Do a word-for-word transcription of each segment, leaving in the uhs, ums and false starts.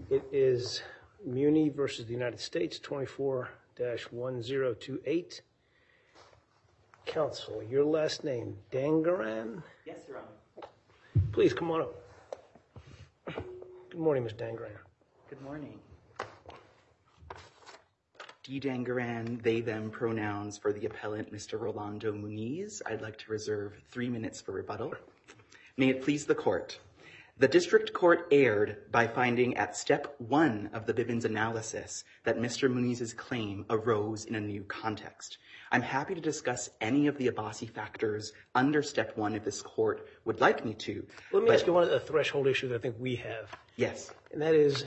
It is Muni versus the United States, twenty-four dash one zero two eight. Counsel, your last name, Dangaran? Yes, Your Honor. Please come on up. Good morning, Miz Dangaran. Good morning. D. Dangaran, they, them pronouns for the appellant, Mister Rolando Muniz. I'd like to reserve three minutes for rebuttal. May it please the court. The district court erred by finding at step one of the Bivens analysis that Mister Muniz's claim arose in a new context. I'm happy to discuss any of the Abbasi factors under step one if this court would like me to. Let me ask you one of the threshold issues I think we have. Yes. And that is,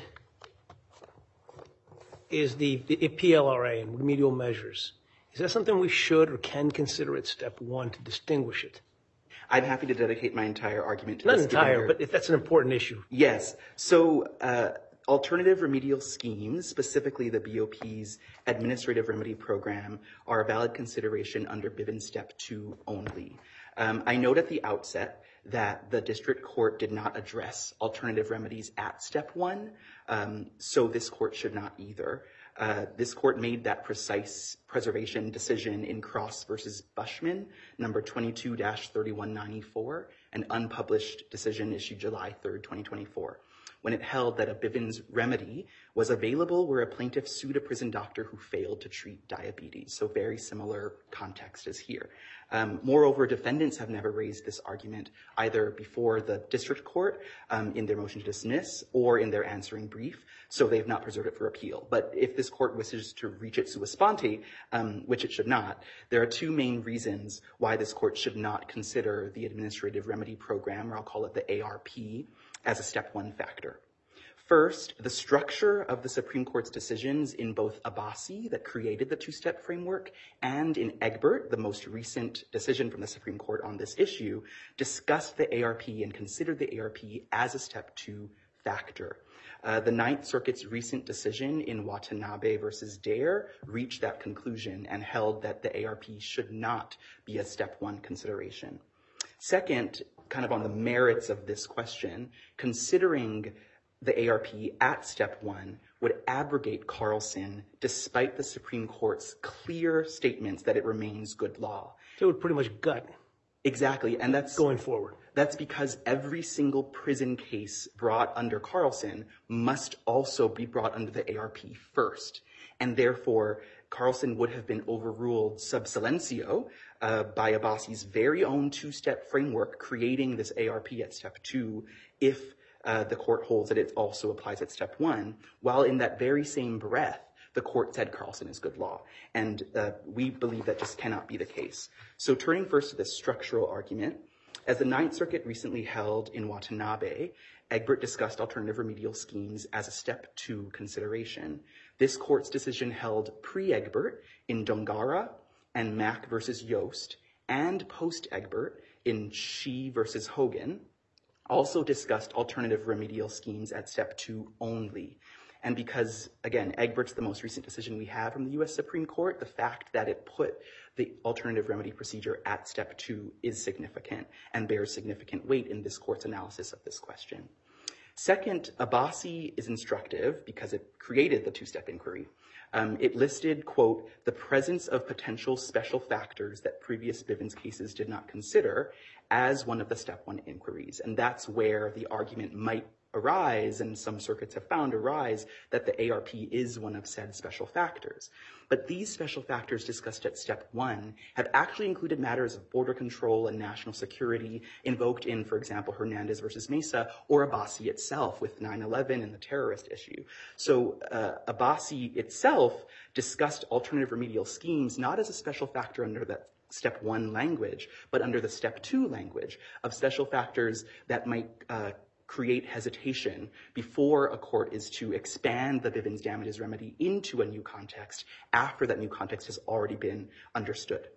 is the, the P L R A and remedial measures. Is that something we should or can consider at step one to distinguish it? I'm happy to dedicate my entire argument to Not this. entire, but if that's an important issue. Yes. So uh, alternative remedial schemes, specifically the B O P's administrative remedy program, are a valid consideration under Bivens step two only. Um, I note at the outset that the district court did not address alternative remedies at step one, um, so this court should not either. Uh, this court made that precise preservation decision in Cross versus Bushman, number twenty-two dash thirty-one ninety-four, an unpublished decision issued July third, twenty twenty-four, when it held that a Bivens remedy was available where a plaintiff sued a prison doctor who failed to treat diabetes. So very similar context as here. Um, moreover, defendants have never raised this argument either before the district court um, in their motion to dismiss or in their answering brief, so they have not preserved it for appeal. But if this court wishes to reach it sua sponte, um, which it should not, there are two main reasons why this court should not consider the administrative remedy program, or I'll call it the A R P, as a step one factor. First, the structure of the Supreme Court's decisions in both Abbasi, that created the two-step framework, and in Egbert, the most recent decision from the Supreme Court on this issue, discussed the A R P and considered the A R P as a step two factor. Uh, the Ninth Circuit's recent decision in Watanabe versus Dare reached that conclusion and held that the A R P should not be a step one consideration. Second, kind of on the merits of this question, considering the A R P at step one would abrogate Carlson despite the Supreme Court's clear statements that it remains good law. So it would pretty much gut. Exactly, and that's going forward. That's because every single prison case brought under Carlson must also be brought under the A R P first, and therefore Carlson would have been overruled sub silencio uh, by Abbasi's very own two-step framework creating this A R P at step two if Uh, the court holds that it also applies at step one, while in that very same breath, the court said Carlson is good law. And uh, we believe that just cannot be the case. So turning first to the structural argument, as the Ninth Circuit recently held in Watanabe, Egbert discussed alternative remedial schemes as a step two consideration. This court's decision held pre-Egbert in Dongara and Mack versus Yost, and post-Egbert in Shi versus Hogan, also discussed alternative remedial schemes at step two only. And because, again, Egbert's the most recent decision we have from the U S Supreme Court, the fact that it put the alternative remedy procedure at step two is significant and bears significant weight in this court's analysis of this question. Second, Abbasi is instructive because it created the two-step inquiry. Um, it listed, quote, the presence of potential special factors that previous Bivens cases did not consider as one of the step one inquiries. And that's where the argument might arise, and some circuits have found arise, that the A R P is one of said special factors. But these special factors discussed at step one have actually included matters of border control and national security invoked in, for example, Hernandez versus Mesa, or Abbasi itself with nine eleven and the terrorist issue. So uh, Abbasi itself discussed alternative remedial schemes not as a special factor under that step one language, but under the step two language of special factors that might uh, create hesitation before a court is to expand the Bivens damages remedy into a new context after that new context has already been understood.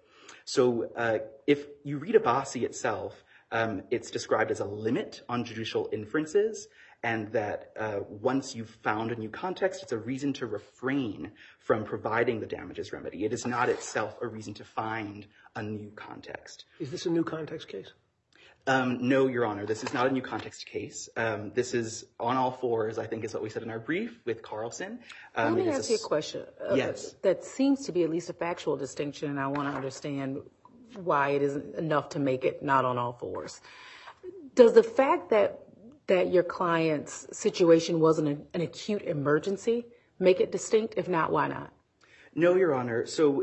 So uh, if you read Abbasi itself, um, it's described as a limit on judicial inferences, and that uh, once you've found a new context, it's a reason to refrain from providing the damages remedy. It is not itself a reason to find a new context. Is this a new context case? Um, no, Your Honor, this is not a new context case. Um, this is on all fours, I think is what we said in our brief with Carlson. Um, Let me it is ask you a question. Uh, Yes. That seems to be at least a factual distinction, and I want to understand why it isn't enough to make it not on all fours. Does the fact that that your client's situation wasn't an, an acute emergency make it distinct? If not, why not? No, Your Honor. So,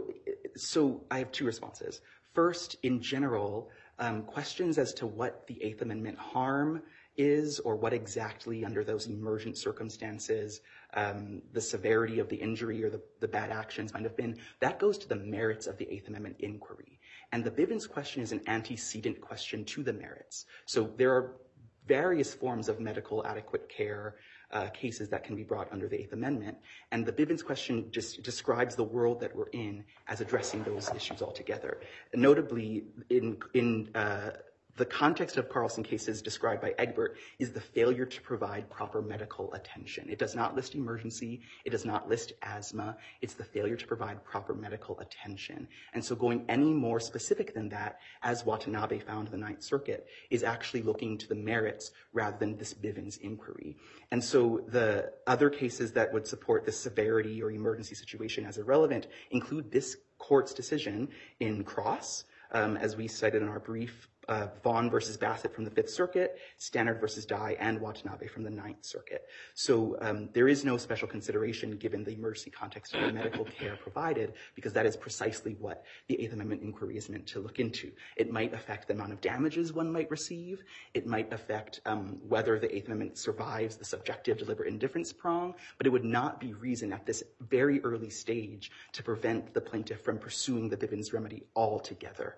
so I have two responses. First, in general, um, questions as to what the Eighth Amendment harm is, or what exactly under those emergent circumstances um, the severity of the injury or the, the bad actions might have been, that goes to the merits of the Eighth Amendment inquiry. And the Bivens question is an antecedent question to the merits. So there are various forms of medical adequate care uh, cases that can be brought under the Eighth Amendment. And the Bivens question just describes the world that we're in as addressing those issues altogether. Notably, in, in uh, the context of Carlson cases described by Egbert is the failure to provide proper medical attention. It does not list emergency. It does not list asthma. It's the failure to provide proper medical attention. And so going any more specific than that, as Watanabe found in the Ninth Circuit, is actually looking to the merits rather than this Bivens inquiry. And so the other cases that would support the severity or emergency situation as irrelevant include this court's decision in Cross, um, as we cited in our brief, Uh, Vaughn versus Bassett from the Fifth Circuit, Stannard versus Dye, and Watanabe from the Ninth Circuit. So um, there is no special consideration given the emergency context of the medical care provided, because that is precisely what the Eighth Amendment inquiry is meant to look into. It might affect the amount of damages one might receive. It might affect um, whether the Eighth Amendment survives the subjective deliberate indifference prong, but it would not be reason at this very early stage to prevent the plaintiff from pursuing the Bivens remedy altogether.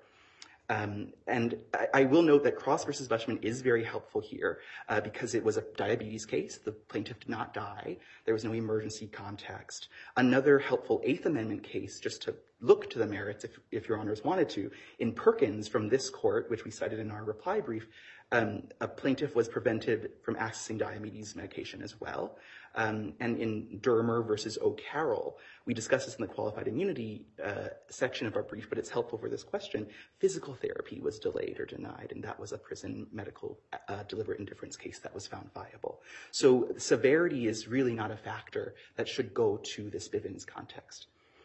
Um, and I, I will note that Cross versus Bushman is very helpful here uh, because it was a diabetes case. The plaintiff did not die. There was no emergency context. Another helpful Eighth Amendment case, just to look to the merits, if, if your honors wanted to, in Perkins from this court, which we cited in our reply brief, um, a plaintiff was prevented from accessing diabetes medication as well. Um, and in Dermer versus O'Carroll, we discussed this in the qualified immunity uh, section of our brief, but it's helpful for this question. Physical therapy was delayed or denied, and that was a prison medical uh, deliberate indifference case that was found viable. So severity is really not a factor that should go to this Bivens context.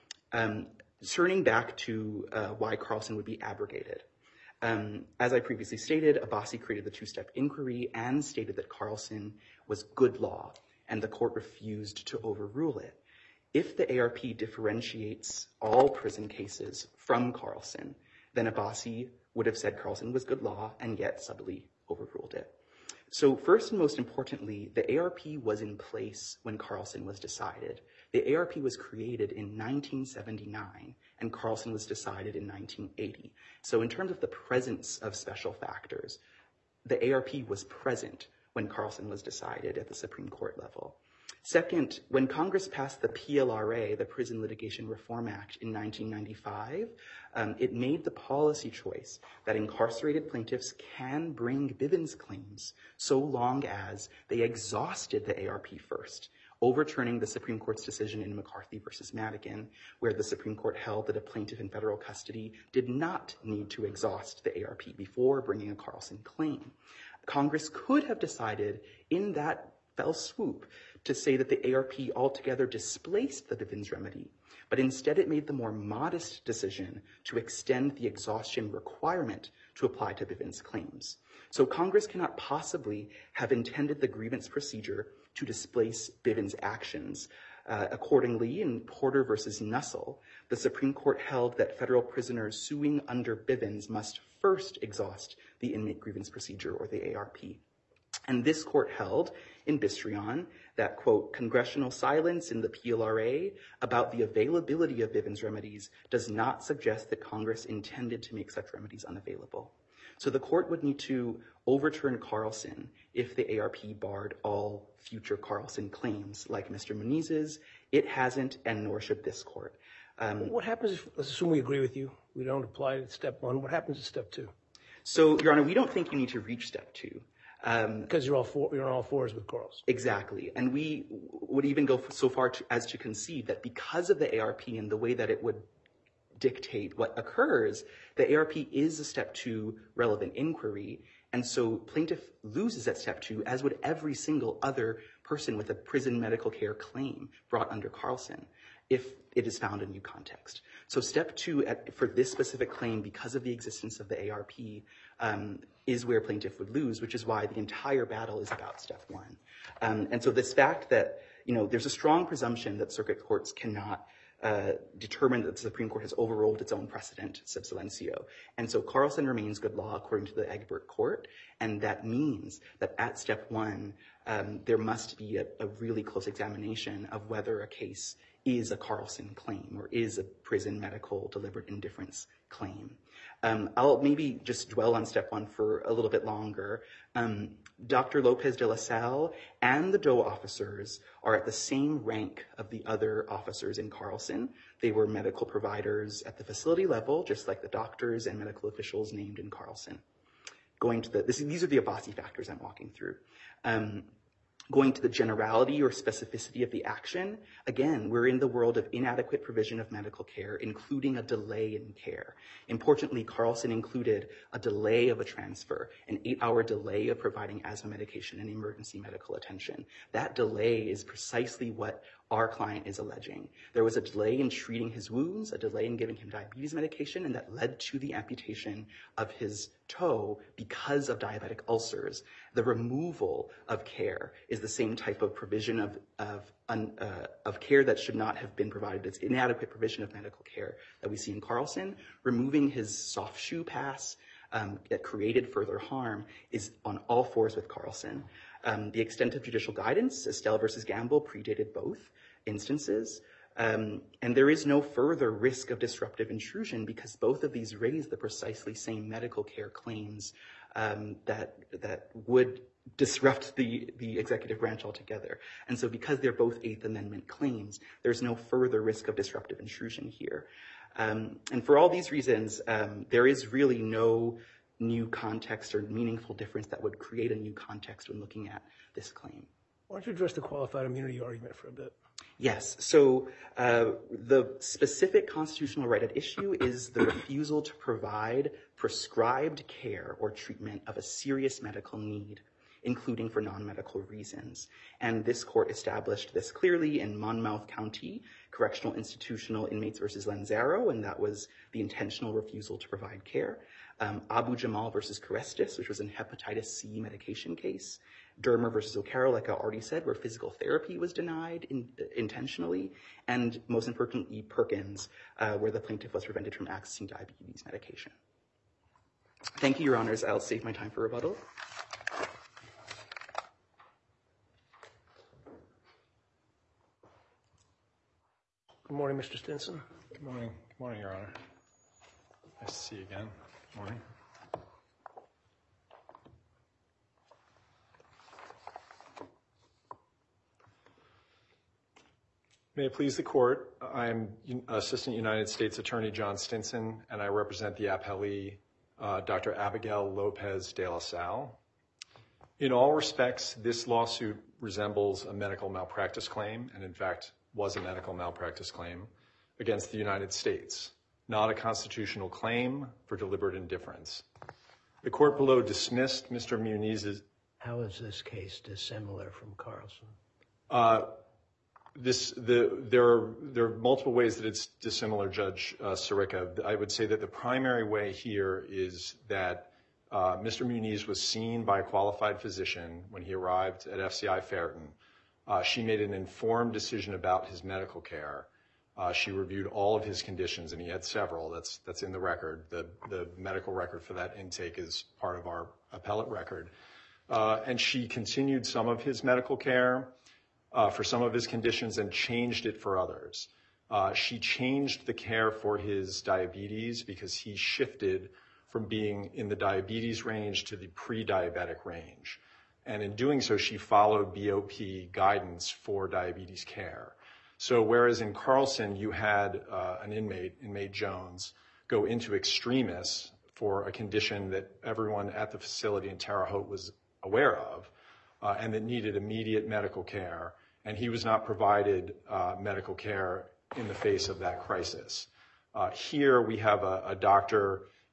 Um, turning back to uh, why Carlson would be abrogated. Um, as I previously stated, Abbasi created the two-step inquiry and stated that Carlson was good law, and the court refused to overrule it. If the A R P differentiates all prison cases from Carlson, then Abbasi would have said Carlson was good law and yet subtly overruled it. So first and most importantly, the A R P was in place when Carlson was decided. The A R P was created in nineteen seventy-nine, and Carlson was decided in nineteen eighty. So in terms of the presence of special factors, the A R P was present when Carlson was decided at the Supreme Court level. Second, when Congress passed the P L R A, the Prison Litigation Reform Act, in nineteen ninety-five, um, it made the policy choice that incarcerated plaintiffs can bring Bivens claims so long as they exhausted the A R P first, overturning the Supreme Court's decision in McCarthy versus Madigan, where the Supreme Court held that a plaintiff in federal custody did not need to exhaust the A R P before bringing a Carlson claim. Congress could have decided in that fell swoop to say that the A R P altogether displaced the Bivens remedy, but instead it made the more modest decision to extend the exhaustion requirement to apply to Bivens claims. So Congress cannot possibly have intended the grievance procedure to displace Bivens actions. Uh, accordingly, in Porter versus Nussel, the Supreme Court held that federal prisoners suing under Bivens must first exhaust the inmate grievance procedure, or the A R P. And this court held in Bistrion that, quote, congressional silence in the P L R A about the availability of Bivens remedies does not suggest that Congress intended to make such remedies unavailable. So the court would need to overturn Carlson if the A R P barred all future Carlson claims, like Mister Muniz's. It hasn't, and nor should this court. Um, what happens if, let's assume we agree with you, we don't apply it at step one, what happens at step two? So, Your Honor, we don't think you need to reach step two. Um, because you're all four, you're on all fours with Carlson. Exactly. And we would even go so far to, as to concede that because of the A R P and the way that it would dictate what occurs, the A R P is a step two relevant inquiry. And so plaintiff loses at step two, as would every single other person with a prison medical care claim brought under Carlson, if it is found in new context. So step two at, for this specific claim, because of the existence of the A R P, um, is where plaintiff would lose, which is why the entire battle is about step one. Um, and so this fact that, you know, there's a strong presumption that circuit courts cannot uh, determine that the Supreme Court has overruled its own precedent, sub silencio. And so Carlson remains good law according to the Egbert Court, and that means that at step one, um, there must be a, a really close examination of whether a case is a Carlson claim or is a prison medical deliberate indifference claim. Um, I'll maybe just dwell on step one for a little bit longer. Um, Doctor Lopez de la Salle and the Doe officers are at the same rank of the other officers in Carlson. They were medical providers at the facility level, just like the doctors and medical officials named in Carlson. Going to the, this, these are the Abbasi factors I'm walking through. Um, Going to the generality or specificity of the action, again, we're in the world of inadequate provision of medical care, including a delay in care. Importantly, Carlson included a delay of a transfer, an eight-hour delay of providing asthma medication and emergency medical attention. That delay is precisely what our client is alleging. There was a delay in treating his wounds, a delay in giving him diabetes medication, and that led to the amputation of his toe because of diabetic ulcers. The removal of care is the same type of provision of of, un, uh, of care that should not have been provided. It's inadequate provision of medical care that we see in Carlson. Removing his soft shoe pass um, that created further harm is on all fours with Carlson. Um, the extent of judicial guidance, Estelle versus Gamble, predated both instances. Um, and there is no further risk of disruptive intrusion because both of these raise the precisely same medical care claims um, that that would disrupt the, the executive branch altogether. And so because they're both Eighth Amendment claims, there's no further risk of disruptive intrusion here. Um, and for all these reasons, um, there is really no new context or meaningful difference that would create a new context when looking at this claim. Why don't you address the qualified immunity argument for a bit? Yes. So uh, the specific constitutional right at issue is the refusal to provide prescribed care or treatment of a serious medical need, including for non-medical reasons. And this court established this clearly in Monmouth County Correctional Institutional Inmates versus Lanzaro, and that was the intentional refusal to provide care. Um, Abu Jamal versus Carestis, which was an hepatitis C medication case. Dermer versus O'Carroll, like I already said, where physical therapy was denied in, uh, intentionally. And most importantly, Perkins, uh, where the plaintiff was prevented from accessing diabetes medication. Thank you, Your Honors. I'll save my time for rebuttal. Good morning, Mister Stinson. Good morning. Good morning, Your Honor. Nice to see you again. Good morning. May it please the Court, I'm Assistant United States Attorney John Stinson, and I represent the appellee, uh, Doctor Abigail Lopez de la Salle. In all respects, this lawsuit resembles a medical malpractice claim, and in fact was a medical malpractice claim, against the United States, not a constitutional claim for deliberate indifference. The court below dismissed Mister Muniz's... How is this case dissimilar from Carlson? Uh, This, the, there are, there are multiple ways that it's dissimilar, Judge uh, Sirica. I would say that the primary way here is that uh, Mister Muniz was seen by a qualified physician when he arrived at F C I Fairton. Uh, she made an informed decision about his medical care. Uh, she reviewed all of his conditions, and he had several. That's, that's in the record. The, the medical record for that intake is part of our appellate record. Uh, and she continued some of his medical care Uh, for some of his conditions and changed it for others. Uh, she changed the care for his diabetes because he shifted from being in the diabetes range to the pre-diabetic range. And in doing so, she followed B O P guidance for diabetes care. So whereas in Carlson, you had uh, an inmate, inmate Jones, go into extremis for a condition that everyone at the facility in Terre Haute was aware of uh, and that needed immediate medical care, and he was not provided uh, medical care in the face of that crisis. Uh, here we have a, a doctor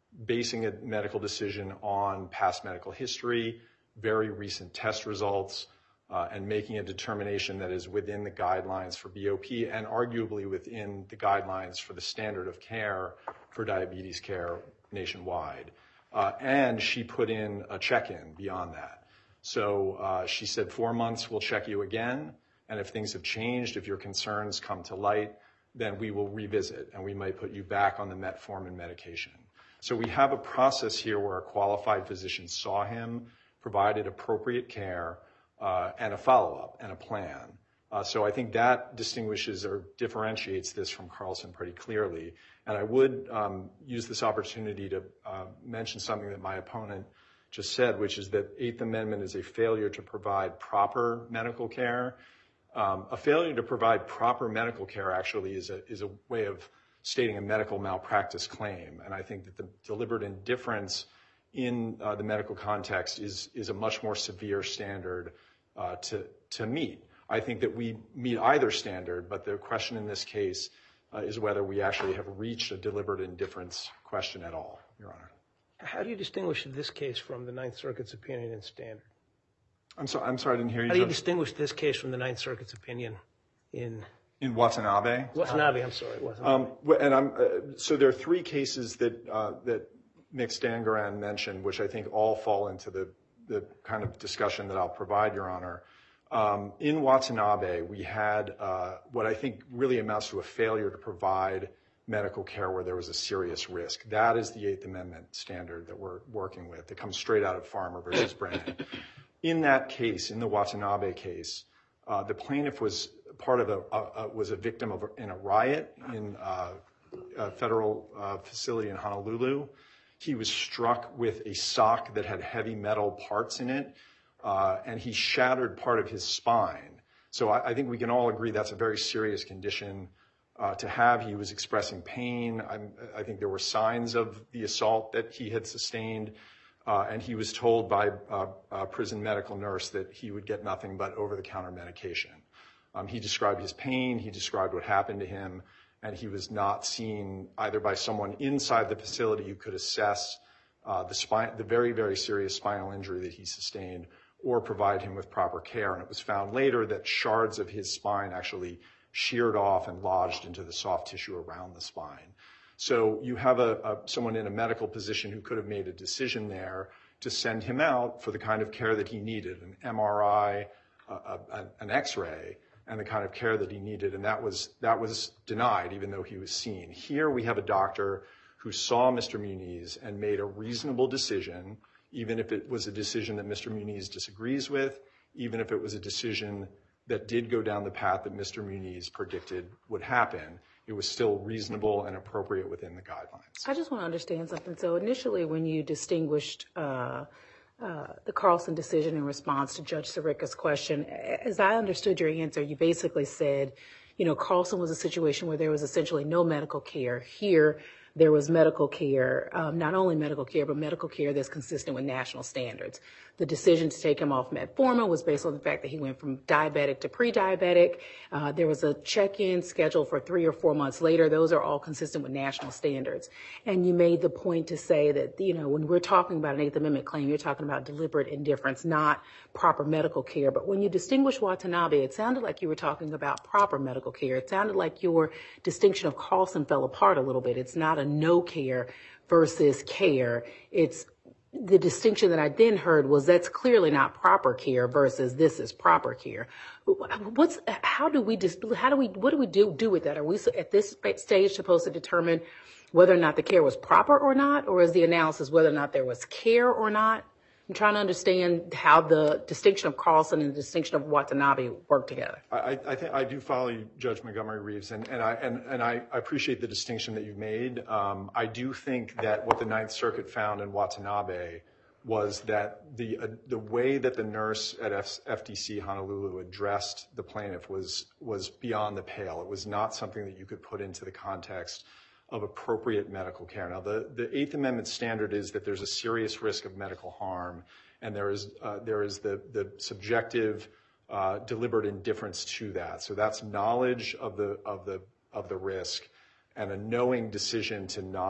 basing a medical decision on past medical history, very recent test results, uh, and making a determination that is within the guidelines for B O P and arguably within the guidelines for the standard of care for diabetes care nationwide. Uh, and she put in a check-in beyond that. So uh, she said, four months, we'll check you again. And if things have changed, if your concerns come to light, then we will revisit and we might put you back on the metformin medication. So we have a process here where a qualified physician saw him, provided appropriate care, uh, and a follow-up and a plan. Uh, so I think that distinguishes or differentiates this from Carlson pretty clearly. And I would um, use this opportunity to uh, mention something that my opponent just said, which is that Eighth Amendment is a failure to provide proper medical care. Um, a failure to provide proper medical care actually is a, is a way of stating a medical malpractice claim. And I think that the deliberate indifference in uh, the medical context is, is a much more severe standard uh, to, to meet. I think that we meet either standard, but the question in this case uh, is whether we actually have reached a deliberate indifference question at all, Your Honor. How do you distinguish this case from the Ninth Circuit's opinion in Standard? I'm sorry, I'm sorry, I didn't hear you. How do you Judge? distinguish this case from the Ninth Circuit's opinion in In Watanabe? Watanabe? I'm sorry, Watanabe. Um, wh- and I'm, uh, so there are three cases that uh, that Nick Stangaran mentioned, which I think all fall into the the kind of discussion that I'll provide, Your Honor. Um, in Watanabe, we had uh, what I think really amounts to a failure to provide medical care where there was a serious risk. That is the Eighth Amendment standard that we're working with. It comes straight out of Farmer versus Brennan. In that case, in the Watanabe case, uh, the plaintiff was part of a, a, a was a victim of a, in a riot in uh, a federal uh, facility in Honolulu. He was struck with a sock that had heavy metal parts in it. Uh, and he shattered part of his spine. So I, I think we can all agree that's a very serious condition uh, to have. He was expressing pain. I'm, I think there were signs of the assault that he had sustained. Uh, and he was told by uh, a prison medical nurse that he would get nothing but over-the-counter medication. Um, he described his pain. He described what happened to him. And he was not seen either by someone inside the facility who could assess uh, the spine, the very, very serious spinal injury that he sustained, or provide him with proper care. And it was found later that shards of his spine actually sheared off and lodged into the soft tissue around the spine. So you have a, a someone in a medical position who could have made a decision there to send him out for the kind of care that he needed, an M R I, a, a, an X-ray, and the kind of care that he needed. And that was, that was denied, even though he was seen. Here we have a doctor who saw Mister Muniz and made a reasonable decision, even if it was a decision that Mister Muniz disagrees with, even if it was a decision that did go down the path that Mister Muniz predicted would happen, it was still reasonable and appropriate within the guidelines. I just want to understand something. So initially when you distinguished uh, uh, the Carlson decision in response to Judge Sirica's question, as I understood your answer, you basically said, you know, Carlson was a situation where there was essentially no medical care. Here, there was medical care, um, not only medical care, but medical care that's consistent with national standards. The decision to take him off metformin was based on the fact that he went from diabetic to pre-diabetic. Uh, there was a check-in scheduled for three or four months later. Those are all consistent with national standards. And you made the point to say that, you know, when we're talking about an Eighth Amendment claim, you're talking about deliberate indifference, not proper medical care. But when you distinguish Watanabe, it sounded like you were talking about proper medical care. It sounded like your distinction of Carlson fell apart a little bit. It's not a no care versus care. It's the distinction that I then heard was that's clearly not proper care versus this is proper care. What's, how do we just, how do we, what do we do, do with that? Are we at this stage supposed to determine whether or not the care was proper or not? Or is the analysis whether or not there was care or not? I'm trying to understand how the distinction of Carlson and the distinction of Watanabe work together. I, I think I do follow you, Judge Montgomery Reeves, and, and I and, and I appreciate the distinction that you've made. Um, I do think that what the Ninth Circuit found in Watanabe was that the uh, the way that the nurse at F- FDC Honolulu addressed the plaintiff was was beyond the pale. It was not something that you could put into the context of appropriate medical care. Now, the, the Eighth Amendment standard is that there's a serious risk of medical harm, and there is uh, there is the the subjective uh, deliberate indifference to that. So that's knowledge of the of the of the risk, and a knowing decision to not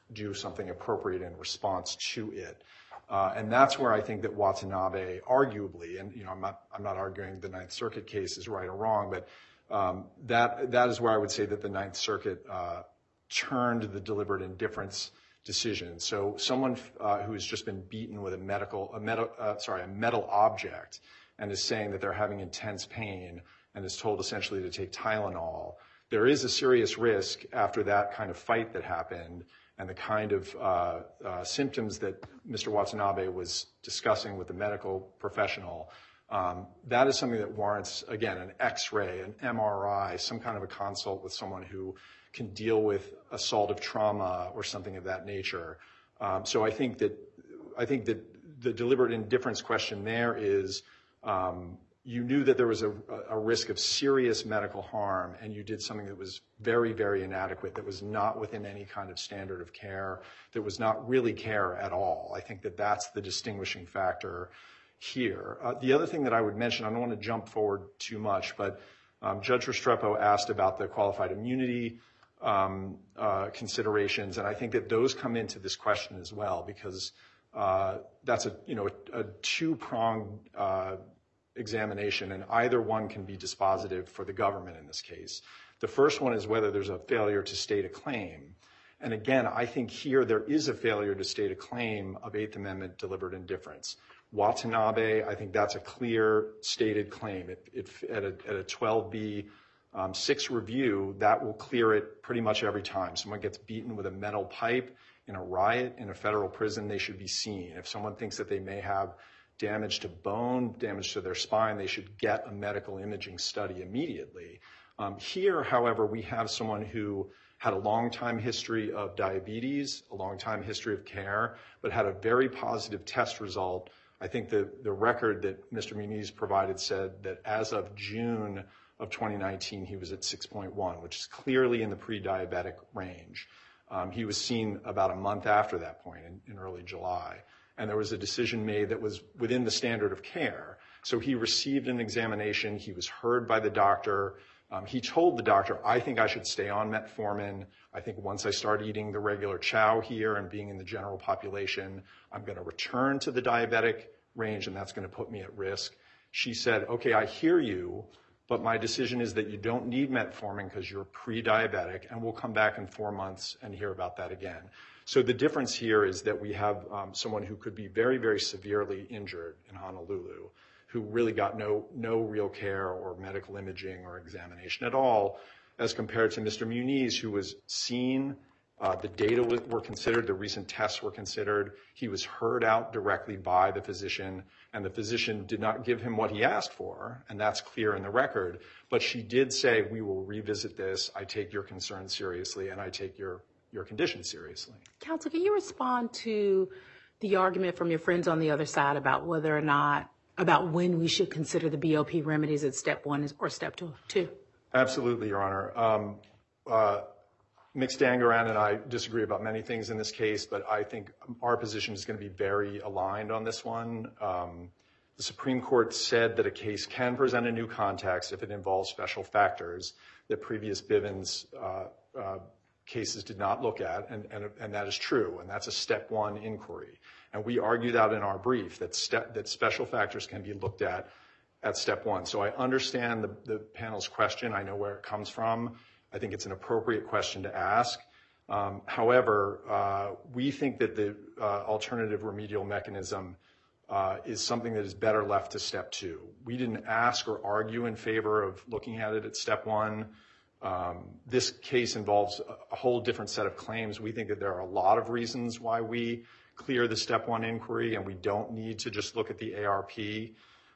do something appropriate in response to it. Uh, and that's where I think that Watanabe arguably, and you know, I'm not, I'm not arguing the Ninth Circuit case is right or wrong, but um, that that is where I would say that the Ninth Circuit uh, turned the deliberate indifference decision. So someone uh, who has just been beaten with a medical, a metal, uh, sorry, a metal object, and is saying that they're having intense pain, and is told essentially to take Tylenol, there is a serious risk after that kind of fight that happened and the kind of uh, uh, symptoms that Mister Watanabe was discussing with the medical professional. Um, that is something that warrants, again, an X-ray, an M R I, some kind of a consult with someone who can deal with assaultive trauma or something of that nature. Um, so I think that I think that the deliberate indifference question there is, um, you knew that there was a, a risk of serious medical harm, and you did something that was very, very inadequate, that was not within any kind of standard of care, that was not really care at all. I think that that's the distinguishing factor here. Uh, the other thing that I would mention, I don't want to jump forward too much, but um, Judge Restrepo asked about the qualified immunity um, uh, considerations, and I think that those come into this question as well, because uh, that's a, you know, a, a two-pronged uh, examination, and either one can be dispositive for the government in this case. The first one is whether there's a failure to state a claim. And again, I think here there is a failure to state a claim of Eighth Amendment deliberate indifference. Watanabe, I think that's a clear stated claim. It, it, at, a, at a twelve B six um, review, that will clear it pretty much every time. Someone gets beaten with a metal pipe in a riot in a federal prison, they should be seen. If someone thinks that they may have damage to bone, damage to their spine, they should get a medical imaging study immediately. Um, here, however, we have someone who had a long time history of diabetes, a long time history of care, but had a very positive test result. I think the, the record that Mister Muniz provided said that as of June of twenty nineteen, he was at six point one, which is clearly in the pre-diabetic range. Um, he was seen about a month after that point, in, in early July. And there was a decision made that was within the standard of care. So he received an examination. He was heard by the doctor. Um, he told the doctor, I think I should stay on metformin. I think once I start eating the regular chow here and being in the general population, I'm going to return to the diabetic range, and that's going to put me at risk. She said, okay, I hear you, but my decision is that you don't need metformin because you're pre-diabetic, and we'll come back in four months and hear about that again. So the difference here is that we have um, someone who could be very, very severely injured in Honolulu, who really got no, no real care or medical imaging or examination at all, as compared to Mister Muniz, who was seen, uh, the data were considered, the recent tests were considered, he was heard out directly by the physician, and the physician did not give him what he asked for, and that's clear in the record, but she did say, we will revisit this, I take your concerns seriously, and I take your your condition seriously. Counsel, can you respond to the argument from your friends on the other side about whether or not, about when we should consider the B O P remedies at step one or step two? two? Absolutely, Your Honor. Um, uh, Mix Dangaran and I disagree about many things in this case, but I think our position is going to be very aligned on this one. Um, the Supreme Court said that a case can present a new context if it involves special factors that previous Bivens uh, uh, cases did not look at, and, and, and that is true, and that's a step one inquiry. And we argued out in our brief that, step, that special factors can be looked at at step one. So I understand the, the panel's question. I know where it comes from. I think it's an appropriate question to ask. Um, however, uh, we think that the uh, alternative remedial mechanism uh, is something that is better left to step two. We didn't ask or argue in favor of looking at it at step one. Um, this case involves a whole different set of claims. We think that there are a lot of reasons why we clear the step one inquiry, and we don't need to just look at the A R P.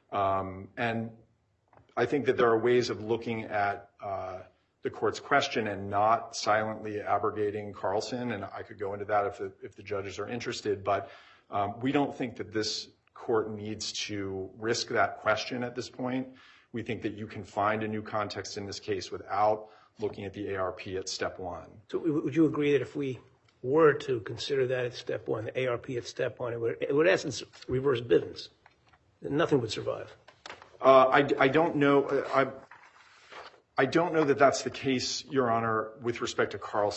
Um, and I think that there are ways of looking at uh, the court's question and not silently abrogating Carlson, and I could go into that if the, if the judges are interested, but um, we don't think that this court needs to risk that question at this point. We think that you can find a new context in this case without looking at the A R P at step one. So would you agree that if we were to consider that at step one, the A R P at step one, it would, it would in essence reverse Bivens? Nothing would survive. Uh, I, I don't know. I, I don't know that that's the case, Your Honor, with respect to Carlson.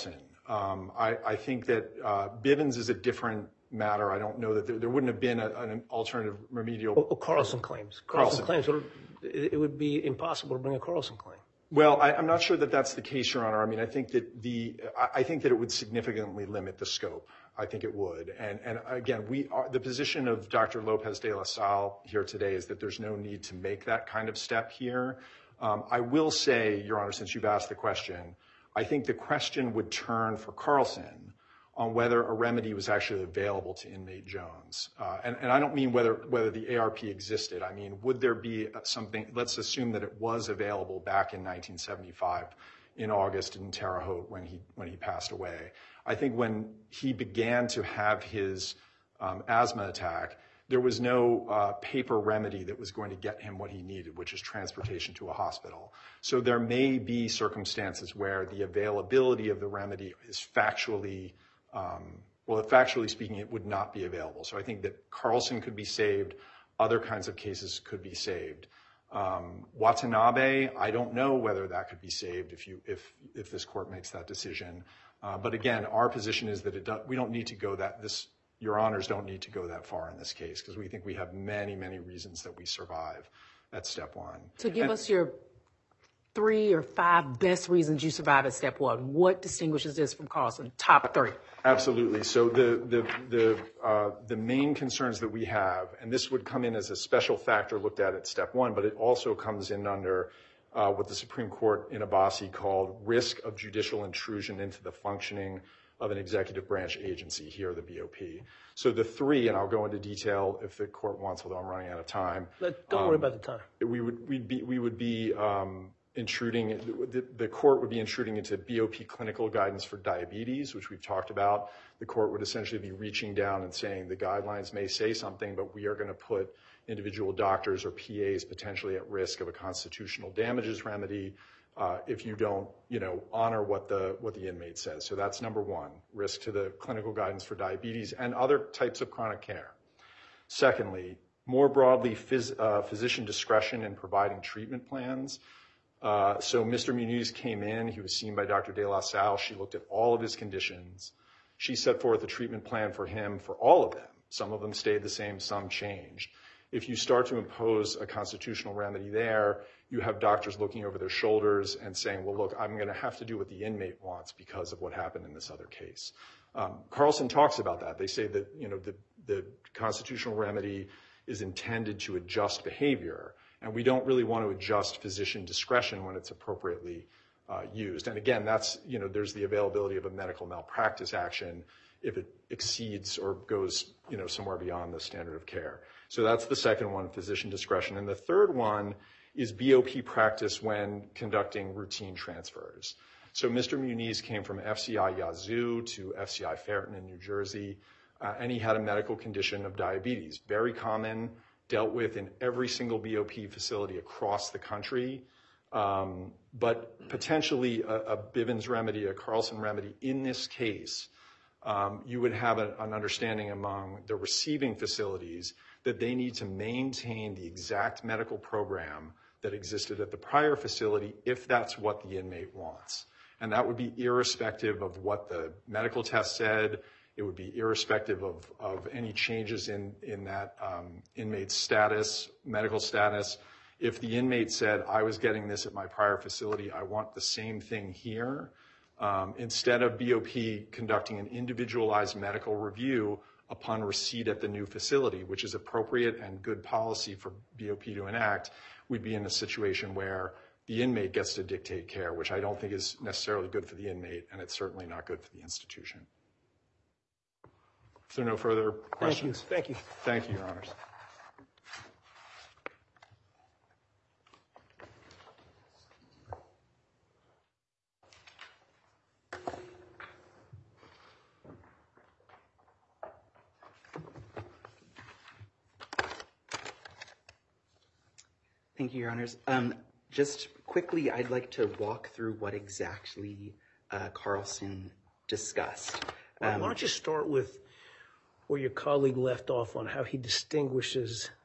Um, I, I think that uh, Bivens is a different matter. I don't know that there, there wouldn't have been a, an alternative remedial. Or, or Carlson claims. Carlson, Carlson. claims it, it would be impossible to bring a Carlson claim. Well, I, I'm not sure that that's the case, Your Honor. I mean, I think that the I, I think that it would significantly limit the scope. I think it would. And, and again, we are, the position of Doctor Lopez de la Salle here today is that there's no need to make that kind of step here. Um, I will say, Your Honor, since you've asked the question, I think the question would turn for Carlson on whether a remedy was actually available to inmate Jones. Uh, and, and I don't mean whether, whether the A R P existed. I mean, would there be something, let's assume that it was available back in nineteen seventy-five in August in Terre Haute when he, when he passed away. I think when he began to have his um, asthma attack, there was no uh, paper remedy that was going to get him what he needed, which is transportation to a hospital. So there may be circumstances where the availability of the remedy is factually, um, well, factually speaking, it would not be available. So I think that Carlson could be saved. Other kinds of cases could be saved. Um, Watanabe, I don't know whether that could be saved if you if if this court makes that decision. Uh, but again, our position is that it do, we don't need to go that this. Your honors don't need to go that far in this case because we think we have many, many reasons that we survive at step one. So give and, us your three or five best reasons you survive at step one. What distinguishes this from Carlson? Top three. Absolutely. So the the the uh, the main concerns that we have, and this would come in as a special factor looked at at step one, but it also comes in under uh, what the Supreme Court in Abbasi called risk of judicial intrusion into the functioning of an executive branch agency, here the B O P. So the three, and I'll go into detail if the court wants, although I'm running out of time. But don't um, worry about the time. We would we'd be we would be um, intruding. The, the court would be intruding into B O P clinical guidance for diabetes, which we've talked about. The court would essentially be reaching down and saying the guidelines may say something, but we are going to put individual doctors or P As potentially at risk of a constitutional damages remedy. Uh, if you don't, you know, honor what the what the inmate says. So that's number one, risk to the clinical guidance for diabetes and other types of chronic care. Secondly, more broadly, phys, uh, physician discretion in providing treatment plans. Uh, so Mister Muniz came in, he was seen by Doctor De La Salle. She looked at all of his conditions. She set forth a treatment plan for him for all of them. Some of them stayed the same, some changed. If you start to impose a constitutional remedy there, you have doctors looking over their shoulders and saying, well, look, I'm going to have to do what the inmate wants because of what happened in this other case. Um, Carlson talks about that. They say that, you know, the, the constitutional remedy is intended to adjust behavior, and we don't really want to adjust physician discretion when it's appropriately uh, used. And again, that's, you know, there's the availability of a medical malpractice action if it exceeds or goes, you know, somewhere beyond the standard of care. So that's the second one, physician discretion. And the third one is B O P practice when conducting routine transfers. So Mister Muniz came from F C I Yazoo to F C I Ferreton in New Jersey, uh, and he had a medical condition of diabetes, very common, dealt with in every single B O P facility across the country, um, but potentially a, a Bivens remedy, a Carlson remedy in this case, um, you would have a, an understanding among the receiving facilities that they need to maintain the exact medical program that existed at the prior facility if that's what the inmate wants. And that would be irrespective of what the medical test said. It would be irrespective of, of any changes in, in that um, inmate's status, medical status. If the inmate said, I was getting this at my prior facility, I want the same thing here, um, instead of B O P conducting an individualized medical review upon receipt at the new facility, which is appropriate and good policy for B O P to enact, we'd be in a situation where the inmate gets to dictate care, which I don't think is necessarily good for the inmate, and it's certainly not good for the institution. If there are no further questions. Thank you. Thank you, Your Honors. Thank you, Your Honors. Um, just quickly, I'd like to walk through what exactly uh, Carlson discussed. Um, Why don't you start with where your colleague left off on how he distinguishes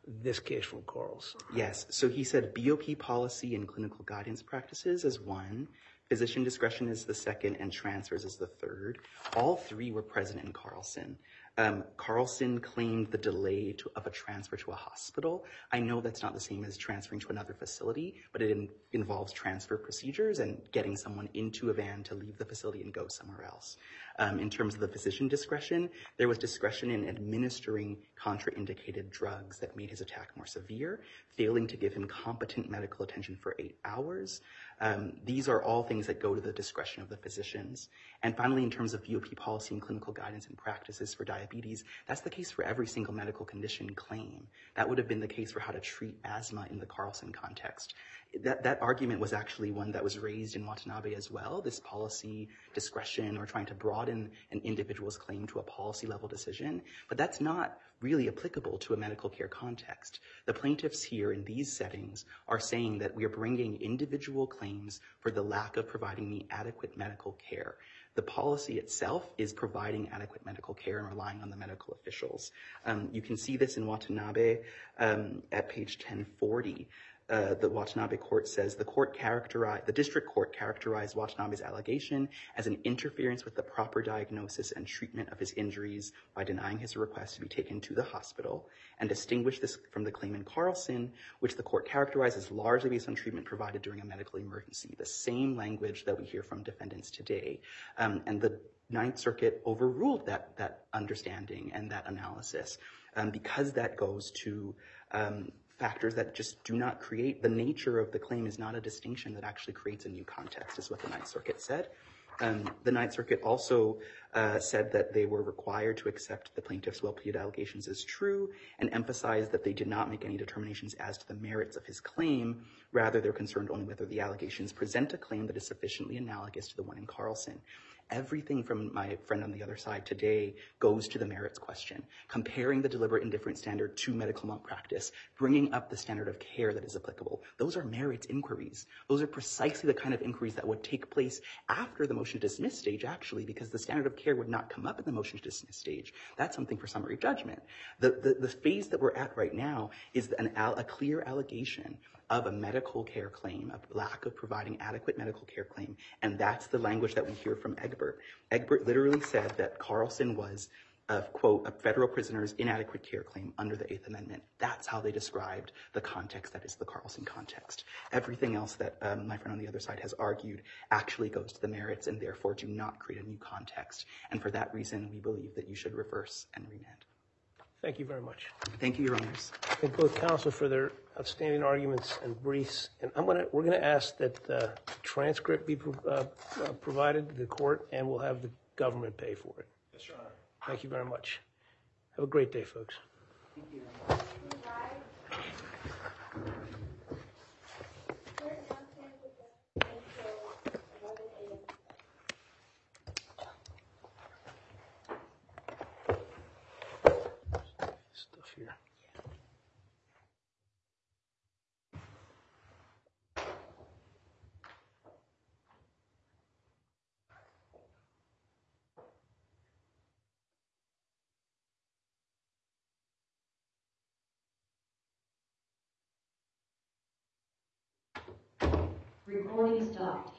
this case from Carlson? Yes. So he said B O P policy and clinical guidance practices is one, physician discretion is the second, and transfers is the third. All three were present in Carlson. Um, Carlson claimed the delay to, of a transfer to a hospital. I know that's not the same as transferring to another facility, but it in, involves transfer procedures and getting someone into a van to leave the facility and go somewhere else. Um, in terms of the physician discretion, there was discretion in administering contraindicated drugs that made his attack more severe, failing to give him competent medical attention for eight hours. Um, these are all things that go to the discretion of the physicians. And finally, in terms of B O P policy and clinical guidance and practices for diabetes, that's the case for every single medical condition claim. That would have been the case for how to treat asthma in the Carlson context. That, that argument was actually one that was raised in Watanabe as well, this policy discretion or trying to broaden an individual's claim to a policy level decision. But that's not really applicable to a medical care context. The plaintiffs here in these settings are saying that we are bringing individual claims for the lack of providing me adequate medical care. The policy itself is providing adequate medical care and relying on the medical officials. Um, you can see this in Watanabe um, at page ten forty. Uh, the Watanabe court says the court characterized, the district court characterized Watanabe's allegation as an interference with the proper diagnosis and treatment of his injuries by denying his request to be taken to the hospital, and distinguished this from the claim in Carlson, which the court characterized as largely based on treatment provided during a medical emergency, the same language that we hear from defendants today. Um, and the Ninth Circuit overruled that, that understanding and that analysis um, because that goes to um, factors that just do not create, the nature of the claim is not a distinction that actually creates a new context, is what the Ninth Circuit said. Um, the Ninth Circuit also uh, said that they were required to accept the plaintiff's well-pleaded allegations as true and emphasized that they did not make any determinations as to the merits of his claim. Rather, they're concerned only whether the allegations present a claim that is sufficiently analogous to the one in Carlson. Everything from my friend on the other side today goes to the merits question, comparing the deliberate indifference standard to medical malpractice, bringing up the standard of care that is applicable. Those are merits inquiries. Those are precisely the kind of inquiries that would take place after the motion to dismiss stage, actually, because the standard of care would not come up in the motion to dismiss stage. That's something for summary judgment. The, the, the phase that we're at right now is an, a clear allegation of a medical care claim, a lack of providing adequate medical care claim, and that's the language that we hear from Egbert. Egbert literally said that Carlson was, a, quote, a federal prisoner's inadequate care claim under the Eighth Amendment. That's how they described the context that is the Carlson context. Everything else that um, my friend on the other side has argued actually goes to the merits and therefore do not create a new context. And for that reason, we believe that you should reverse and remand. Thank you very much. Thank you, Your Honors. Thank both counsel for their outstanding arguments and briefs. And I'm gonna, we're gonna ask that uh, transcript be pro uh, uh, provided to the court, and we'll have the government pay for it. Yes, Your Honor. Thank you very much. Have a great day, folks. Thank you. Stuff here. Recording stopped.